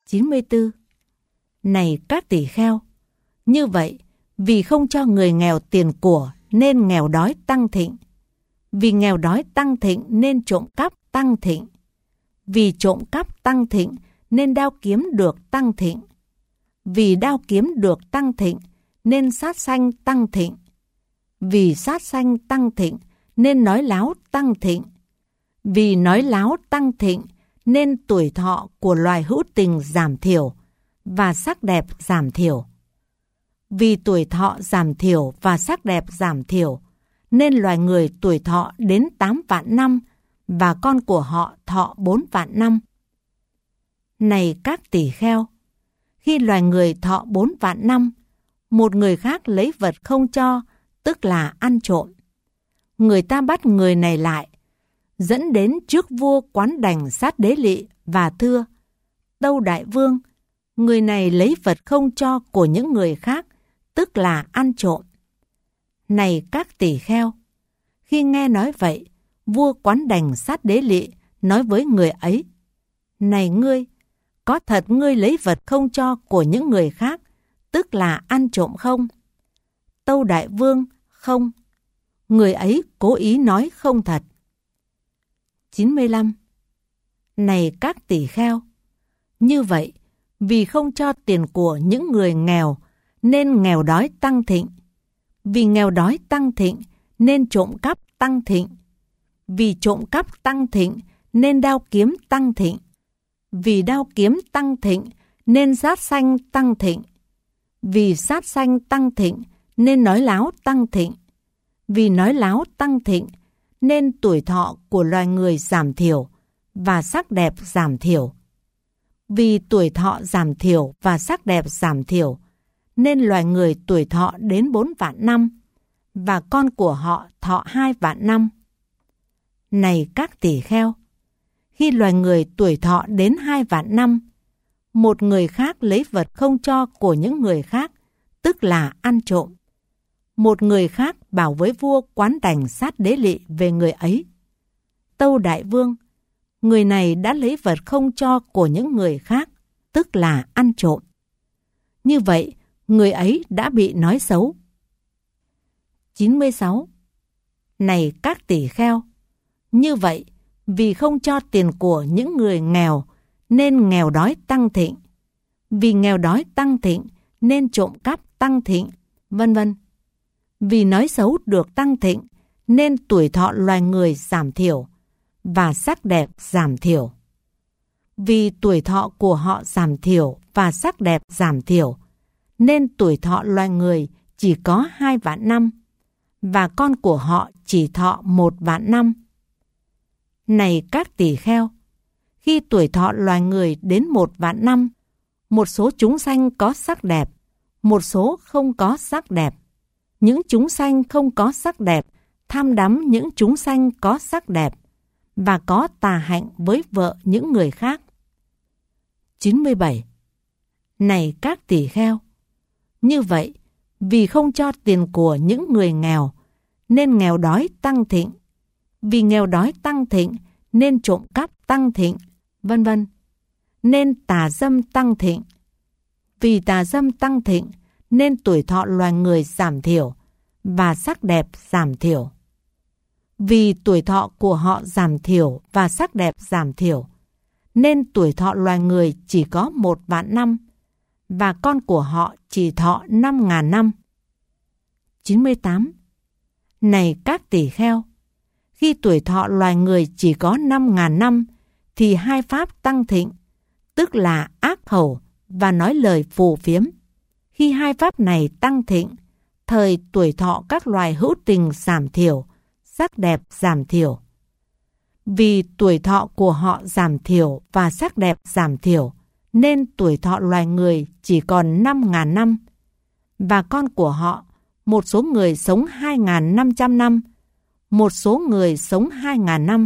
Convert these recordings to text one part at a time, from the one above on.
94. Này các tỳ kheo, như vậy, vì không cho người nghèo tiền của nên nghèo đói tăng thịnh. Vì nghèo đói tăng thịnh nên trộm cắp tăng thịnh. Vì trộm cắp tăng thịnh nên đao kiếm được tăng thịnh. Vì đao kiếm được tăng thịnh nên sát sanh tăng thịnh. Vì sát sanh tăng thịnh nên nói láo tăng thịnh. Vì nói láo tăng thịnh nên tuổi thọ của loài hữu tình giảm thiểu và sắc đẹp giảm thiểu. Vì tuổi thọ giảm thiểu và sắc đẹp giảm thiểu nên loài người tuổi thọ đến 8 vạn năm và con của họ thọ 4 vạn năm. Này các tỳ kheo, khi loài người thọ 4 vạn năm, một người khác lấy vật không cho, tức là ăn trộm. Người ta bắt người này lại, dẫn đến trước vua Quán Đành Sát Đế Lị và thưa: Tâu đại vương, người này lấy vật không cho của những người khác, tức là ăn trộm. Này các tỳ kheo, khi nghe nói vậy, vua Quán Đành Sát Đế Lị nói với người ấy: Này ngươi, có thật ngươi lấy vật không cho của những người khác, tức là ăn trộm không? Tâu đại vương, không. Người ấy cố ý nói không thật. 95. Này các tỳ kheo, như vậy, vì không cho tiền của những người nghèo nên nghèo đói tăng thịnh. Vì nghèo đói tăng thịnh nên trộm cắp tăng thịnh. Vì trộm cắp tăng thịnh nên đao kiếm tăng thịnh. Vì đao kiếm tăng thịnh nên sát sanh tăng thịnh. Vì sát sanh tăng thịnh nên nói láo tăng thịnh. Vì nói láo tăng thịnh nên tuổi thọ của loài người giảm thiểu và sắc đẹp giảm thiểu. Vì tuổi thọ giảm thiểu và sắc đẹp giảm thiểu nên loài người tuổi thọ đến 4 vạn năm và con của họ thọ 2 vạn năm. Này các tỳ kheo, khi loài người tuổi thọ đến 2 vạn năm, một người khác lấy vật không cho của những người khác, tức là ăn trộm. Một người khác bảo với vua Quán Đành Sát Đế Lị về người ấy: Tâu đại vương, người này đã lấy vật không cho của những người khác, tức là ăn trộm. Như vậy, người ấy đã bị nói xấu. 96. Này các tỳ kheo, như vậy, vì không cho tiền của những người nghèo nên nghèo đói tăng thịnh. Vì nghèo đói tăng thịnh nên trộm cắp tăng thịnh, vân vân. Vì nói xấu được tăng thịnh nên tuổi thọ loài người giảm thiểu và sắc đẹp giảm thiểu. Vì tuổi thọ của họ giảm thiểu và sắc đẹp giảm thiểu nên tuổi thọ loài người chỉ có 2 vạn năm và con của họ chỉ thọ 1 vạn năm. Này các tỳ kheo, khi tuổi thọ loài người đến 1 vạn năm, một số chúng sanh có sắc đẹp, một số không có sắc đẹp. Những chúng sanh không có sắc đẹp tham đắm những chúng sanh có sắc đẹp và có tà hạnh với vợ những người khác. 97. Này các tỳ kheo, như vậy, vì không cho tiền của những người nghèo nên nghèo đói tăng thịnh. Vì nghèo đói tăng thịnh nên trộm cắp tăng thịnh, vân vân. Nên tà dâm tăng thịnh. Vì tà dâm tăng thịnh nên tuổi thọ loài người giảm thiểu và sắc đẹp giảm thiểu. Vì tuổi thọ của họ giảm thiểu và sắc đẹp giảm thiểu nên tuổi thọ loài người chỉ có 1 vạn năm và con của họ chỉ thọ 5.000 năm. 98. Này các tỳ kheo, khi tuổi thọ loài người chỉ có 5.000 năm thì 2 pháp tăng thịnh, tức là ác khẩu và nói lời phù phiếm. Khi 2 pháp này tăng thịnh, thời tuổi thọ các loài hữu tình giảm thiểu, sắc đẹp giảm thiểu. Vì tuổi thọ của họ giảm thiểu và sắc đẹp giảm thiểu, nên tuổi thọ loài người chỉ còn 5.000 năm, và con của họ, một số người sống 2.500 năm, một số người sống 2.000 năm.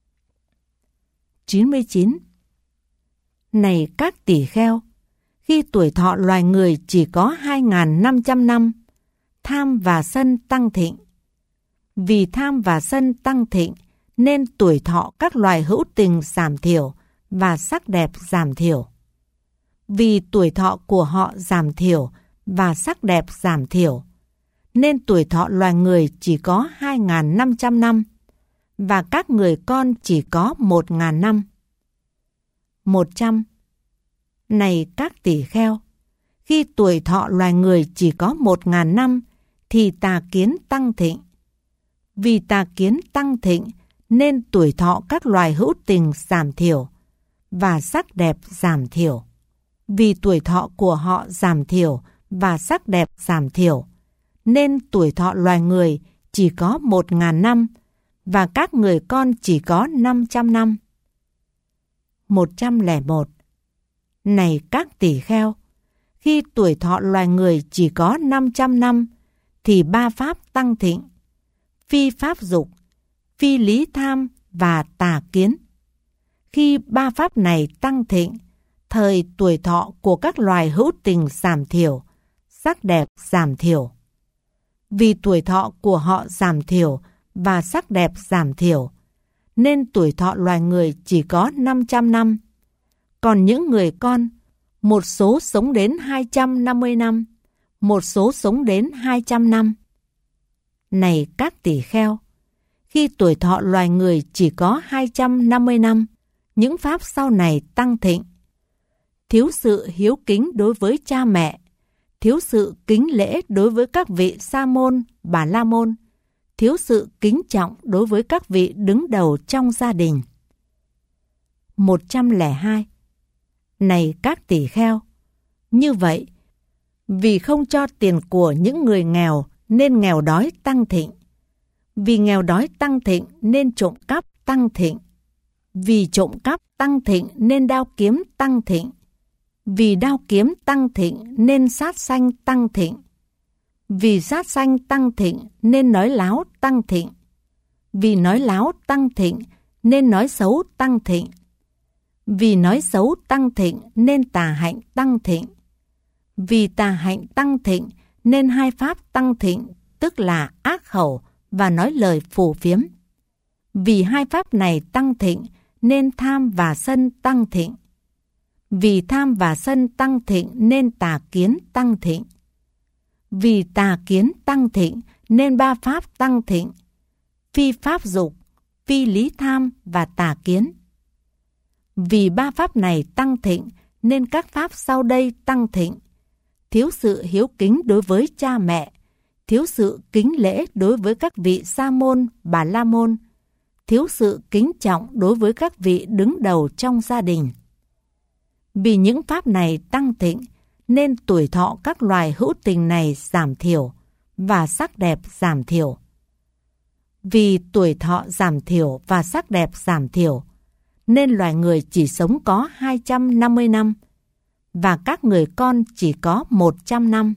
99. Này các tỳ kheo, khi tuổi thọ loài người chỉ có 2.500 năm, tham và sân tăng thịnh. Vì tham và sân tăng thịnh, nên tuổi thọ các loài hữu tình giảm thiểu và sắc đẹp giảm thiểu. vì tuổi thọ của họ giảm thiểu và sắc đẹp giảm thiểu, nên tuổi thọ loài người chỉ có 2.500 năm, và các người con chỉ có 1.000 năm. 100. Này các tỳ kheo, khi tuổi thọ loài người chỉ có 1.000 năm, thì tà kiến tăng thịnh. Vì tà kiến tăng thịnh, nên tuổi thọ các loài hữu tình giảm thiểu, và sắc đẹp giảm thiểu. Vì tuổi thọ của họ giảm thiểu và sắc đẹp giảm thiểu, nên tuổi thọ loài người chỉ có 1.000 năm, và các người con chỉ có 500 năm. 101. Này các tỳ kheo, khi tuổi thọ loài người chỉ có 500 năm, thì ba pháp tăng thịnh: phi pháp dục, phi lý tham và tà kiến. Khi ba pháp này tăng thịnh, thời tuổi thọ của các loài hữu tình giảm thiểu, sắc đẹp giảm thiểu. Vì tuổi thọ của họ giảm thiểu và sắc đẹp giảm thiểu, nên tuổi thọ loài người chỉ có 500 năm. Còn những người con, một số sống đến 250 năm, một số sống đến 200 năm. Này các tỳ kheo, khi tuổi thọ loài người chỉ có 250 năm, những pháp sau này tăng thịnh: thiếu sự hiếu kính đối với cha mẹ, thiếu sự kính lễ đối với các vị sa môn, bà la môn, thiếu sự kính trọng đối với các vị đứng đầu trong gia đình. 102. Này các tỳ kheo, như vậy, vì không cho tiền của những người nghèo nên nghèo đói tăng thịnh. Vì nghèo đói tăng thịnh nên trộm cắp tăng thịnh. Vì trộm cắp tăng thịnh nên đao kiếm tăng thịnh. Vì đao kiếm tăng thịnh nên sát sanh tăng thịnh. Vì sát sanh tăng thịnh nên nói láo tăng thịnh. Vì nói láo tăng thịnh nên nói xấu tăng thịnh. Vì nói xấu tăng thịnh nên tà hạnh tăng thịnh. Vì tà hạnh tăng thịnh nên hai pháp tăng thịnh, tức là ác khẩu và nói lời phù phiếm. Vì hai pháp này tăng thịnh nên tham và sân tăng thịnh. Vì tham và sân tăng thịnh nên tà kiến tăng thịnh. Vì tà kiến tăng thịnh nên ba pháp tăng thịnh: phi pháp dục, phi lý tham và tà kiến. Vì ba pháp này tăng thịnh nên các pháp sau đây tăng thịnh: thiếu sự hiếu kính đối với cha mẹ, thiếu sự kính lễ đối với các vị sa môn, bà la môn, thiếu sự kính trọng đối với các vị đứng đầu trong gia đình. Vì những pháp này tăng thịnh, nên tuổi thọ các loài hữu tình này giảm thiểu và sắc đẹp giảm thiểu. Vì tuổi thọ giảm thiểu và sắc đẹp giảm thiểu, nên loài người chỉ sống có 250 năm, và các người con chỉ có 100 năm.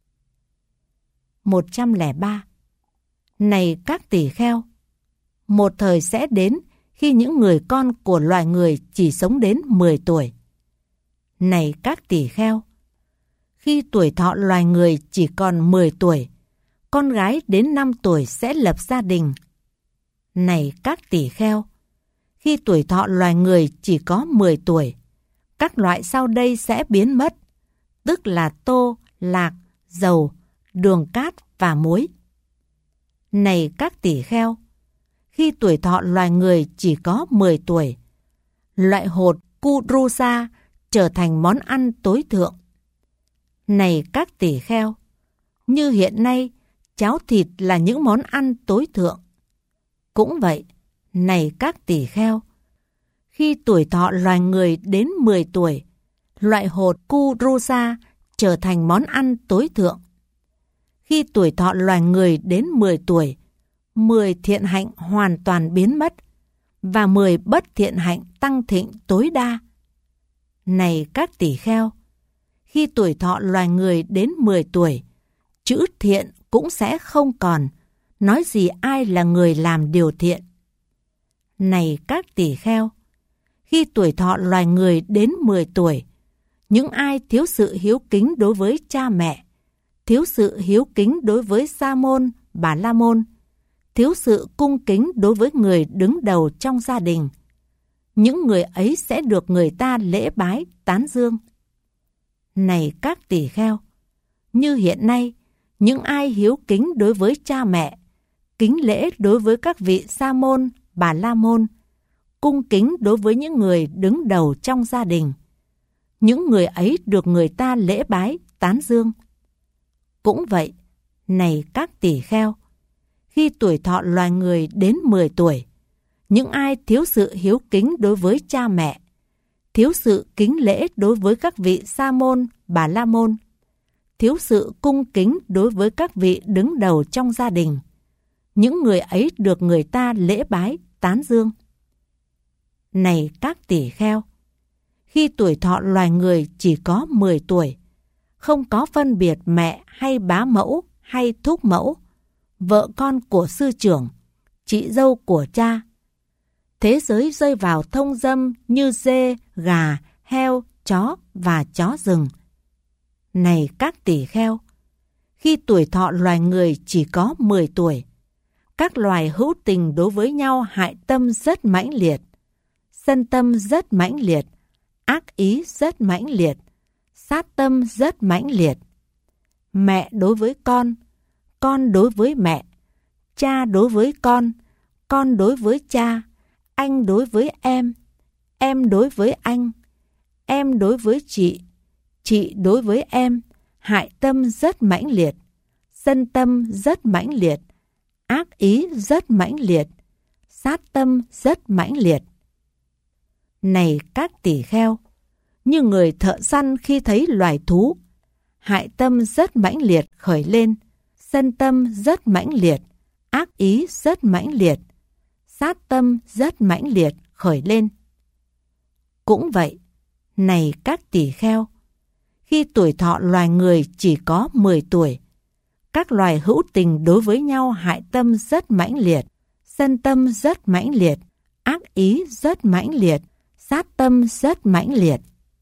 103. Này các tỳ kheo, một thời sẽ đến khi những người con của loài người chỉ sống đến 10 tuổi. Này các tỳ kheo, khi tuổi thọ loài người chỉ còn 10 tuổi, con gái đến 5 tuổi sẽ lập gia đình. Này các tỳ kheo, khi tuổi thọ loài người chỉ có 10 tuổi, các loại sau đây sẽ biến mất, tức là tô, lạc, dầu, đường cát và muối. Này các tỳ kheo, khi tuổi thọ loài người chỉ có 10 tuổi, loại hột Kurusa trở thành món ăn tối thượng. Này các tỳ kheo, như hiện nay, cháo thịt là những món ăn tối thượng. Cũng vậy, này các tỳ kheo, khi tuổi thọ loài người đến 10 tuổi, loại hột Kurusa trở thành món ăn tối thượng. Khi tuổi thọ loài người đến 10 tuổi, 10 thiện hạnh hoàn toàn biến mất, và 10 bất thiện hạnh tăng thịnh tối đa. Này các tỳ kheo, khi tuổi thọ loài người đến 10 tuổi, chữ thiện cũng sẽ không còn, nói gì ai là người làm điều thiện. Này các tỳ kheo, khi tuổi thọ loài người đến 10 tuổi, những ai thiếu sự hiếu kính đối với cha mẹ, thiếu sự hiếu kính đối với sa môn, bà la môn, thiếu sự cung kính đối với người đứng đầu trong gia đình, những người ấy sẽ được người ta lễ bái, tán dương. Này các tỳ kheo, như hiện nay, những ai hiếu kính đối với cha mẹ, kính lễ đối với các vị sa môn, bà la môn, cung kính đối với những người đứng đầu trong gia đình, những người ấy được người ta lễ bái, tán dương. Cũng vậy, này các tỳ kheo, khi tuổi thọ loài người đến 10 tuổi, những ai thiếu sự hiếu kính đối với cha mẹ, thiếu sự kính lễ đối với các vị sa môn, bà la môn, thiếu sự cung kính đối với các vị đứng đầu trong gia đình, những người ấy được người ta lễ bái, tán dương. Này các tỳ kheo, khi tuổi thọ loài người chỉ có 10 tuổi, không có phân biệt mẹ hay bá mẫu hay thúc mẫu, vợ con của sư trưởng, chị dâu của cha. Thế giới rơi vào thông dâm như dê, gà, heo, chó và chó rừng. Này các tỳ kheo, khi tuổi thọ loài người chỉ có 10 tuổi, các loài hữu tình đối với nhau hại tâm rất mãnh liệt, sân tâm rất mãnh liệt, ác ý rất mãnh liệt, sát tâm rất mãnh liệt. Mẹ đối với con đối với mẹ, cha đối với con đối với cha, anh đối với em đối với anh, em đối với chị đối với em, hại tâm rất mãnh liệt, sân tâm rất mãnh liệt, ác ý rất mãnh liệt, sát tâm rất mãnh liệt. Này các tỳ kheo, như người thợ săn khi thấy loài thú, hại tâm rất mãnh liệt khởi lên, sân tâm rất mãnh liệt, ác ý rất mãnh liệt, sát tâm rất mãnh liệt khởi lên. Cũng vậy, này các tỳ kheo, khi tuổi thọ loài người chỉ có 10 tuổi, các loài hữu tình đối với nhau hại tâm rất mãnh liệt, sân tâm rất mãnh liệt, ác ý rất mãnh liệt, sát tâm rất mãnh liệt.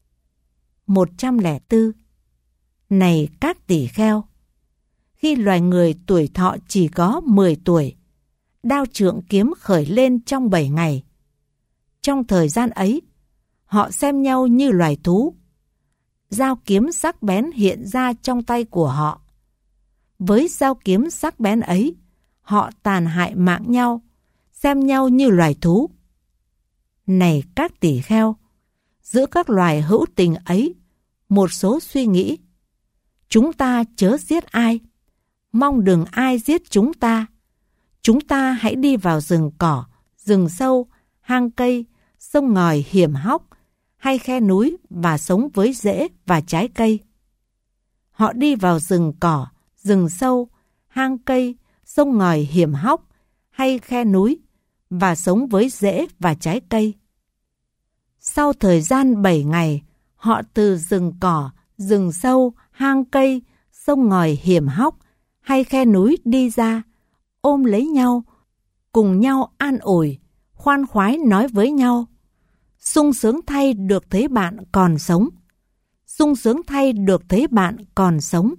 104. Này các tỳ kheo, khi loài người tuổi thọ chỉ có 10 tuổi, đao trượng kiếm khởi lên trong 7 ngày. Trong thời gian ấy, họ xem nhau như loài thú. Dao kiếm sắc bén hiện ra trong tay của họ. Với dao kiếm sắc bén ấy, họ tàn hại mạng nhau, xem nhau như loài thú. Này các tỳ kheo, giữa các loài hữu tình ấy, một số suy nghĩ: chúng ta chớ giết ai, mong đừng ai giết chúng ta. Chúng ta hãy đi vào rừng cỏ, rừng sâu, hang cây, sông ngòi hiểm hóc, hay khe núi và sống với rễ và trái cây. Họ đi vào rừng cỏ, rừng sâu, hang cây, sông ngòi hiểm hóc, hay khe núi và sống với rễ và trái cây. Sau thời gian 7 ngày, họ từ rừng cỏ, rừng sâu, hang cây, sông ngòi hiểm hóc, hay khe núi đi ra, ôm lấy nhau, cùng nhau an ủi, khoan khoái nói với nhau: sung sướng thay được thấy bạn còn sống. Sung sướng thay được thấy bạn còn sống.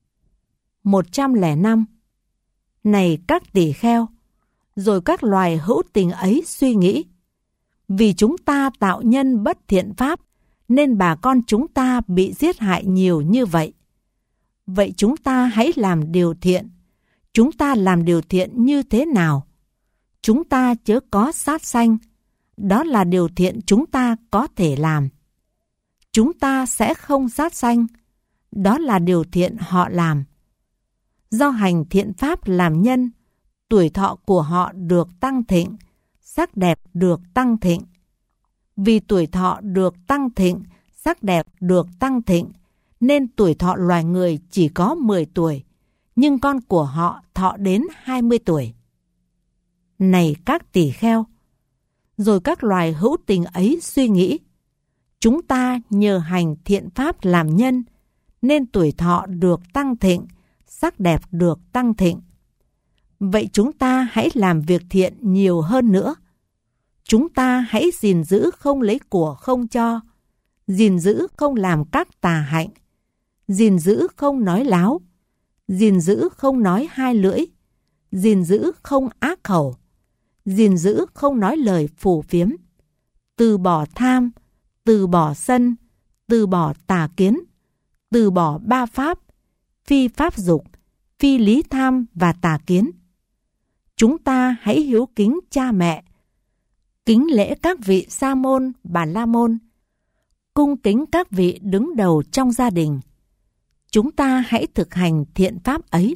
105. Này các tỳ kheo, rồi các loài hữu tình ấy suy nghĩ: vì chúng ta tạo nhân bất thiện pháp, nên bà con chúng ta bị giết hại nhiều như vậy. Vậy chúng ta hãy làm điều thiện. Chúng ta làm điều thiện như thế nào? Chúng ta chớ có sát sanh. Đó là điều thiện chúng ta có thể làm. Chúng ta sẽ không sát sanh. Đó là điều thiện họ làm. Do hành thiện pháp làm nhân, tuổi thọ của họ được tăng thịnh, sắc đẹp được tăng thịnh. Vì tuổi thọ được tăng thịnh, sắc đẹp được tăng thịnh, nên tuổi thọ loài người chỉ có 10 tuổi, nhưng con của họ thọ đến 20 tuổi. Này các tỳ kheo, rồi các loài hữu tình ấy suy nghĩ: chúng ta nhờ hành thiện pháp làm nhân, nên tuổi thọ được tăng thịnh, sắc đẹp được tăng thịnh. Vậy chúng ta hãy làm việc thiện nhiều hơn nữa. Chúng ta hãy gìn giữ không lấy của không cho, gìn giữ không làm các tà hạnh, gìn giữ không nói láo, gìn giữ không nói hai lưỡi, gìn giữ không ác khẩu, gìn giữ không nói lời phù phiếm, từ bỏ tham, từ bỏ sân, từ bỏ tà kiến, từ bỏ ba pháp, phi pháp dục, phi lý tham và tà kiến. Chúng ta hãy hiếu kính cha mẹ, kính lễ các vị sa môn, bà la môn, cung kính các vị đứng đầu trong gia đình. Chúng ta hãy thực hành thiện pháp ấy.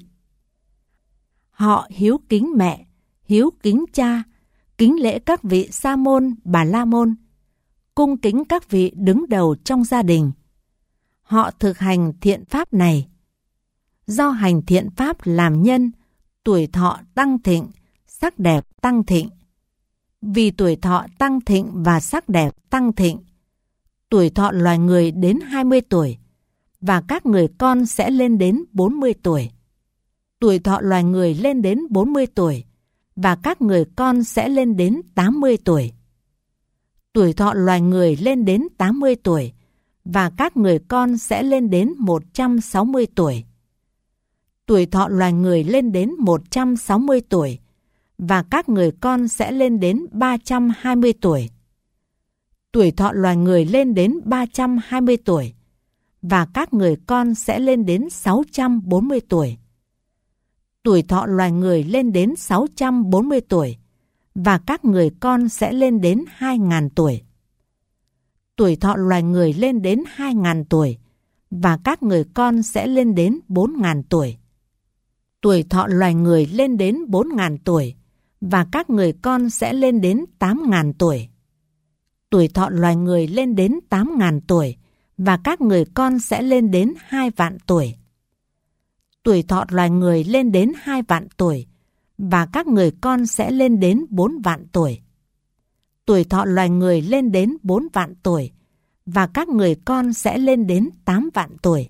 Họ hiếu kính mẹ, hiếu kính cha, kính lễ các vị sa môn, bà la môn, cung kính các vị đứng đầu trong gia đình. Họ thực hành thiện pháp này. Do hành thiện pháp làm nhân, tuổi thọ tăng thịnh, sắc đẹp tăng thịnh. Vì tuổi thọ tăng thịnh và sắc đẹp tăng thịnh, tuổi thọ loài người đến 20 tuổi, và các người con sẽ lên đến 40 tuổi. Tuổi thọ loài người lên đến 40 tuổi, và các người con sẽ lên đến 80 tuổi. Tuổi thọ loài người lên đến 80 tuổi, và các người con sẽ lên đến 160 tuổi. Tuổi thọ loài người lên đến 160 tuổi, và các người con sẽ lên đến 320 tuổi. Tuổi thọ loài người lên đến 320 tuổi, và các người con sẽ lên đến 640 tuổi. Tuổi thọ loài người lên đến 640 tuổi, và các người con sẽ lên đến 2.000 tuổi. Tuổi thọ loài người lên đến 2.000 tuổi, và các người con sẽ lên đến 4.000 tuổi. Tuổi thọ loài người lên đến 4.000 tuổi, và các người con sẽ lên đến 8.000 tuổi. Tuổi thọ loài người lên đến 8.000 tuổi, và các người con sẽ lên đến 2 vạn tuổi. Tuổi thọ loài người lên đến 2 vạn tuổi, và các người con sẽ lên đến 4 vạn tuổi. Tuổi thọ loài người lên đến 4 vạn tuổi, và các người con sẽ lên đến 8 vạn tuổi.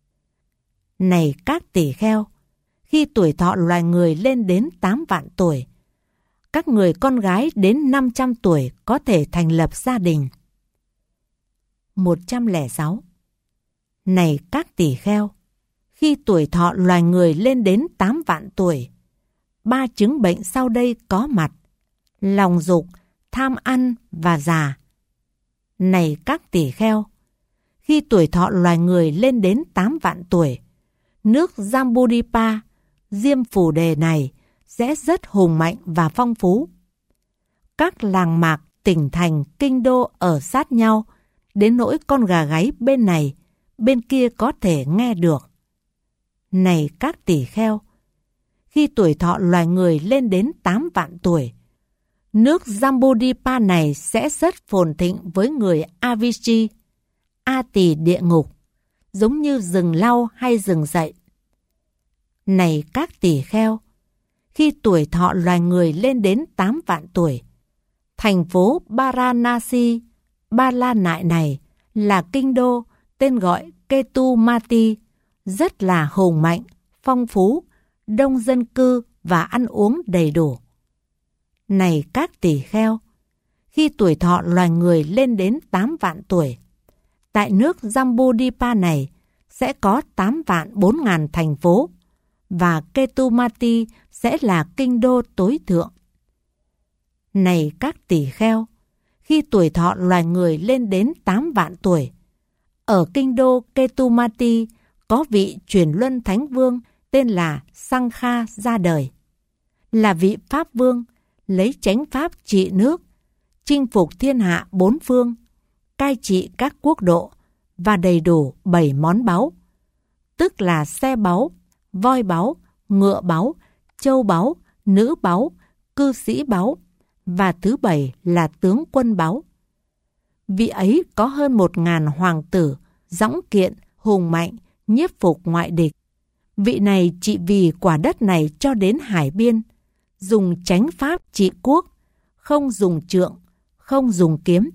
Này các tỳ kheo, khi tuổi thọ loài người lên đến 8 vạn tuổi, các người con gái đến 500 tuổi có thể thành lập gia đình. 106. Này các tỳ kheo, khi tuổi thọ loài người lên đến 8 vạn tuổi, 3 chứng bệnh sau đây có mặt: lòng dục, tham ăn và già. Này các tỳ kheo, khi tuổi thọ loài người lên đến 8 vạn tuổi, nước Jambudvipa, Diêm Phù Đề này sẽ rất hùng mạnh và phong phú. Các làng mạc, tỉnh thành, kinh đô ở sát nhau, đến nỗi con gà gáy bên này, bên kia có thể nghe được. Này các tỳ kheo, khi tuổi thọ loài người lên đến 8 vạn tuổi, nước Jambudvipa này sẽ rất phồn thịnh với người Avicii, A Tỳ địa ngục, giống như rừng lau hay rừng dậy. Này các tỳ kheo, khi tuổi thọ loài người lên đến 8 vạn tuổi, thành phố Varanasi, Ba La Nại này là kinh đô tên gọi Ketumati, rất là hùng mạnh, phong phú, đông dân cư và ăn uống đầy đủ. Này các tỳ kheo, khi tuổi thọ loài người lên đến 8 vạn tuổi, tại nước Jambudvipa này sẽ có 8 vạn 4 ngàn thành phố, và Ketumati sẽ là kinh đô tối thượng. Này các tỳ kheo, khi tuổi thọ loài người lên đến 8 vạn tuổi, ở kinh đô Ketumati có vị Chuyển Luân Thánh Vương tên là Sankha ra đời. Là vị Pháp Vương, lấy chánh pháp trị nước, chinh phục thiên hạ 4 phương, cai trị các quốc độ và đầy đủ 7 món báu, tức là xe báu, voi báu, ngựa báu, châu báu, nữ báu, cư sĩ báu, và thứ 7 là tướng quân báu. Vị ấy có hơn 1.000 hoàng tử, dõng kiện, hùng mạnh, nhiếp phục ngoại địch. Vị này trị vì quả đất này cho đến hải biên, dùng chánh pháp trị quốc, không dùng trượng, không dùng kiếm.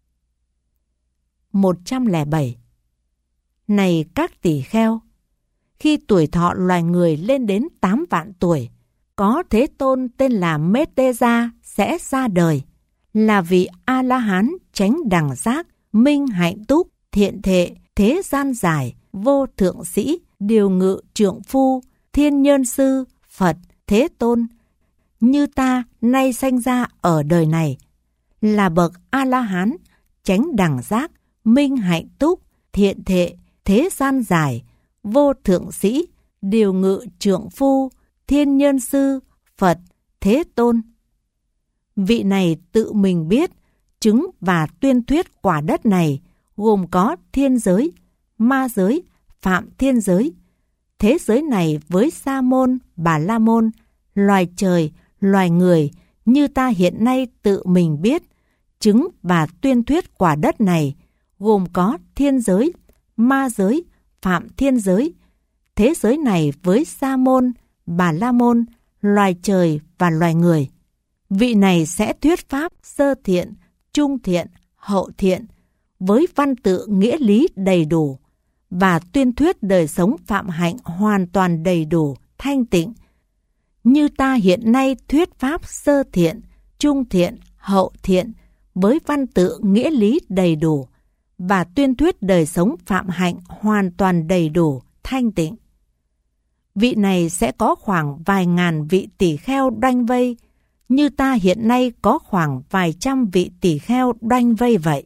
107. Này các tỳ kheo, khi tuổi thọ loài người lên đến 8 vạn tuổi, có Thế Tôn tên là Metteja sẽ ra đời, là vị A-la-hán chánh đẳng giác, minh hạnh túc, thiện thệ, thế gian giải, vô thượng sĩ, điều ngự trượng phu, thiên nhân sư, Phật, Thế Tôn, như ta nay sanh ra ở đời này, là bậc A-la-hán, chánh đẳng giác, minh hạnh túc, thiện thệ, thế gian giải, vô thượng sĩ, điều ngự trượng phu, thiên nhân sư, Phật, Thế Tôn. Vị này tự mình biết, chứng và tuyên thuyết quả đất này gồm có thiên giới, ma giới, phạm thiên giới. Thế giới này với Sa môn, Bà La môn, loài trời, loài người như ta hiện nay tự mình biết, chứng và tuyên thuyết quả đất này gồm có thiên giới, ma giới, phạm thiên giới. Thế giới này với Sa môn, Bà La môn, loài trời và loài người. Vị này sẽ thuyết pháp sơ thiện, trung thiện, hậu thiện với văn tự nghĩa lý đầy đủ và tuyên thuyết đời sống phạm hạnh hoàn toàn đầy đủ, thanh tịnh. Như ta hiện nay thuyết pháp sơ thiện, trung thiện, hậu thiện với văn tự nghĩa lý đầy đủ và tuyên thuyết đời sống phạm hạnh hoàn toàn đầy đủ, thanh tịnh. Vị này sẽ có khoảng vài ngàn vị tỷ kheo đoanh vây, như ta hiện nay có khoảng vài trăm vị tỷ kheo đoanh vây vậy.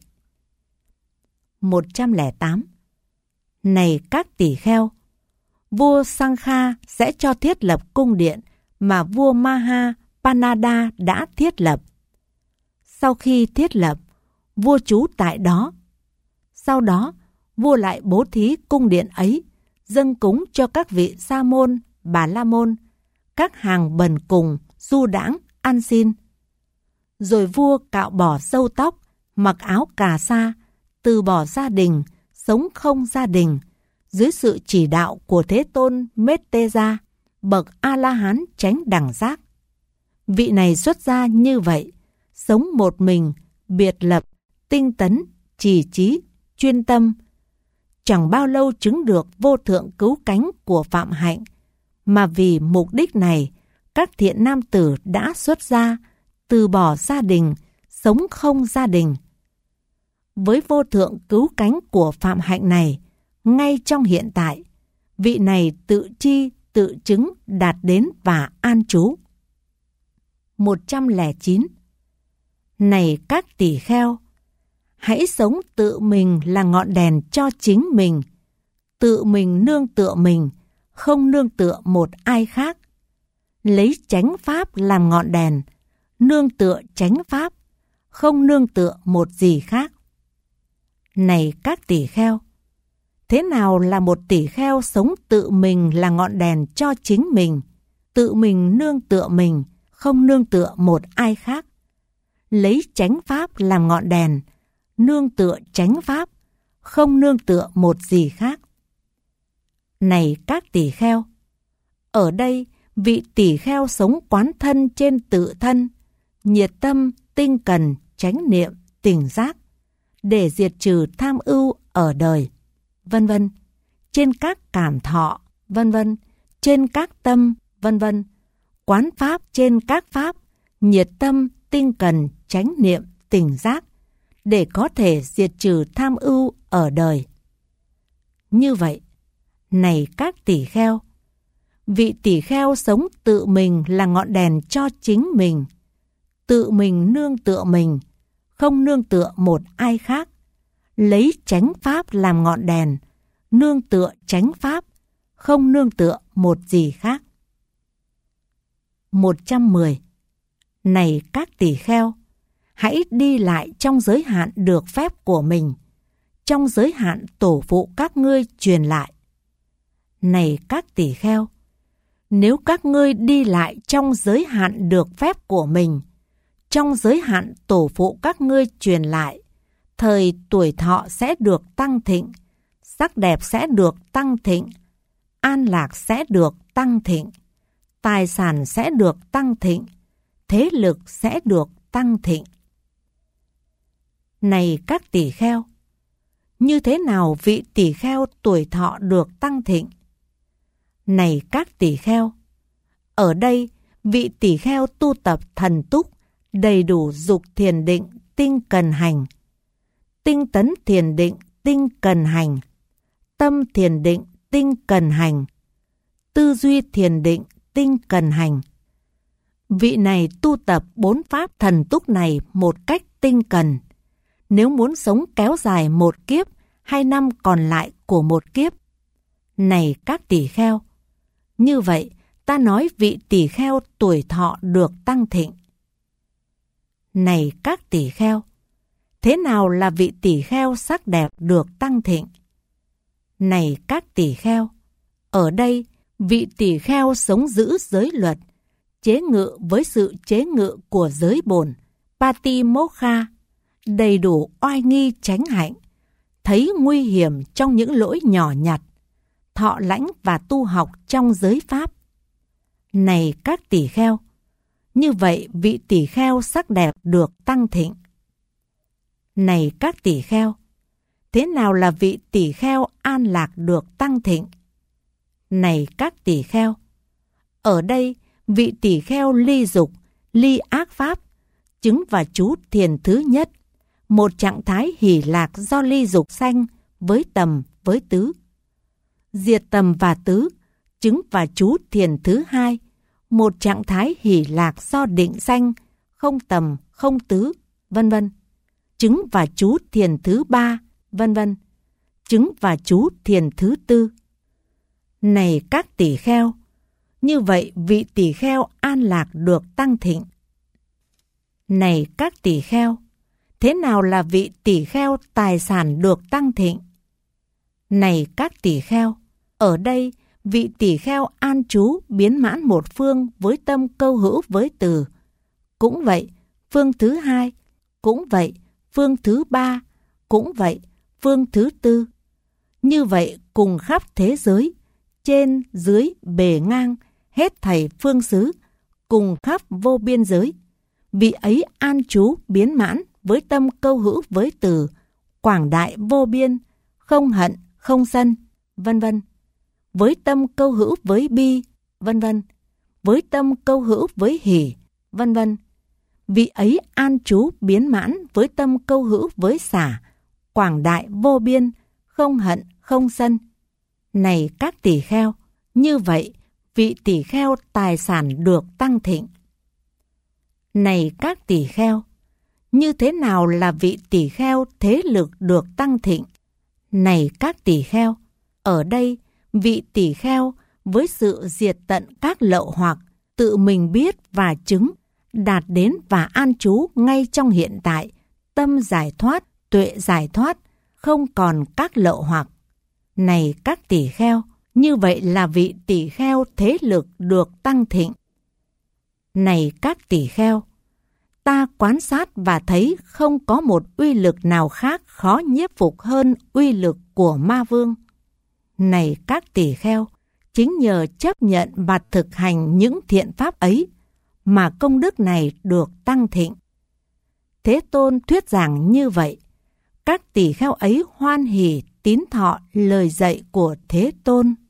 108. Này các tỷ kheo, vua Sankha sẽ cho thiết lập cung điện mà vua Maha Panada đã thiết lập. Sau khi thiết lập, vua trú tại đó. Sau đó, vua lại bố thí cung điện ấy, dâng cúng cho các vị Sa môn, Bà La môn, các hàng bần cùng, du đãng, ăn xin. Rồi vua cạo bỏ râu tóc, mặc áo cà sa, từ bỏ gia đình, sống không gia đình, dưới sự chỉ đạo của Thế Tôn Metteyja, bậc A-la-hán chánh đẳng giác. Vị này xuất gia như vậy, sống một mình, biệt lập, tinh tấn, trì trí, chuyên tâm. Chẳng bao lâu chứng được vô thượng cứu cánh của phạm hạnh, mà vì mục đích này, các thiện nam tử đã xuất gia, từ bỏ gia đình, sống không gia đình. Với vô thượng cứu cánh của phạm hạnh này, ngay trong hiện tại, vị này tự chi, tự chứng, đạt đến và an trú. 109. Này các tỷ kheo, hãy sống tự mình là ngọn đèn cho chính mình, tự mình nương tựa mình, không nương tựa một ai khác. Lấy chánh pháp làm ngọn đèn, nương tựa chánh pháp, không nương tựa một gì khác. Này các tỷ kheo, thế nào là một tỷ kheo sống tự mình là ngọn đèn cho chính mình, tự mình nương tựa mình, không nương tựa một ai khác? Lấy chánh pháp làm ngọn đèn, nương tựa chánh pháp, không nương tựa một gì khác. Này các tỷ kheo, ở đây vị tỷ kheo sống quán thân trên tự thân, nhiệt tâm, tinh cần, chánh niệm, tỉnh giác, để diệt trừ tham ưu ở đời, vân vân, trên các cảm thọ, vân vân, trên các tâm, vân vân, quán pháp trên các pháp, nhiệt tâm, tinh cần, chánh niệm, tỉnh giác, để có thể diệt trừ tham ưu ở đời. Như vậy, này các tỷ kheo, vị tỷ kheo sống tự mình là ngọn đèn cho chính mình, tự mình nương tựa mình, không nương tựa một ai khác, lấy chánh pháp làm ngọn đèn, nương tựa chánh pháp, không nương tựa một gì khác. 110. Này các tỷ kheo, hãy đi lại trong giới hạn được phép của mình, trong giới hạn tổ phụ các ngươi truyền lại. Này các tỷ kheo, nếu các ngươi đi lại trong giới hạn được phép của mình, trong giới hạn tổ phụ các ngươi truyền lại, thời tuổi thọ sẽ được tăng thịnh, sắc đẹp sẽ được tăng thịnh, an lạc sẽ được tăng thịnh, tài sản sẽ được tăng thịnh, thế lực sẽ được tăng thịnh. Này các tỷ kheo, như thế nào vị tỷ kheo tuổi thọ được tăng thịnh? Này các tỷ kheo, ở đây vị tỷ kheo tu tập thần túc, đầy đủ dục thiền định, tinh cần hành, tinh tấn thiền định, tinh cần hành, tâm thiền định, tinh cần hành, tư duy thiền định, tinh cần hành. Vị này tu tập 4 pháp thần túc này một cách tinh cần. Nếu muốn sống kéo dài một kiếp hay năm còn lại của một kiếp. Này các tỳ kheo, như vậy ta nói vị tỳ kheo tuổi thọ được tăng thịnh. Này các tỳ kheo, thế nào là vị tỳ kheo sắc đẹp được tăng thịnh? Này các tỳ kheo, ở đây vị tỳ kheo sống giữ giới luật, chế ngự với sự chế ngự của giới bổn, Patimokkha, đầy đủ oai nghi chánh hạnh, thấy nguy hiểm trong những lỗi nhỏ nhặt, thọ lãnh và tu học trong giới pháp. Này các tỳ kheo, như vậy vị tỳ kheo sắc đẹp được tăng thịnh. Này các tỳ kheo, thế nào là vị tỳ kheo an lạc được tăng thịnh? Này các tỳ kheo, ở đây vị tỳ kheo ly dục, ly ác pháp, chứng và trú thiền thứ nhất, một trạng thái hỷ lạc do ly dục sanh với tầm với tứ. Diệt tầm và tứ, chứng và trú thiền thứ hai, một trạng thái hỷ lạc do định sanh, không tầm, không tứ, vân vân. Chứng và trú thiền thứ ba, vân vân. Chứng và trú thiền thứ tư. Này các tỳ kheo, như vậy vị tỳ kheo an lạc được tăng thịnh. Này các tỳ kheo, thế nào là vị tỳ kheo tài sản được tăng thịnh? Này các tỳ kheo, ở đây vị tỳ kheo an trú biến mãn một phương với tâm câu hữu với từ. Cũng vậy, phương thứ hai. Cũng vậy, phương thứ ba. Cũng vậy, phương thứ tư. Như vậy cùng khắp thế giới, trên, dưới, bề ngang, hết thảy phương xứ, cùng khắp vô biên giới. Vị ấy an trú biến mãn với tâm câu hữu với từ, quảng đại vô biên, không hận, không sân, vân vân. Với tâm câu hữu với bi, vân vân. Với tâm câu hữu với hỷ, vân vân. Vị ấy an trú biến mãn với tâm câu hữu với xả, quảng đại vô biên, không hận, không sân. Này các tỳ kheo, như vậy vị tỳ kheo tài sản được tăng thịnh. Này các tỳ kheo, như thế nào là vị tỳ kheo thế lực được tăng thịnh? Này các tỳ kheo, ở đây vị tỳ kheo với sự diệt tận các lậu hoặc, tự mình biết và chứng, đạt đến và an trú ngay trong hiện tại, tâm giải thoát, tuệ giải thoát, không còn các lậu hoặc. Này các tỳ kheo, như vậy là vị tỳ kheo thế lực được tăng thịnh. Này các tỳ kheo, ta quan sát và thấy không có một uy lực nào khác khó nhiếp phục hơn uy lực của ma vương. Này các tỳ kheo, chính nhờ chấp nhận và thực hành những thiện pháp ấy mà công đức này được tăng thịnh. Thế Tôn thuyết giảng như vậy, các tỳ kheo ấy hoan hỉ tín thọ lời dạy của Thế Tôn.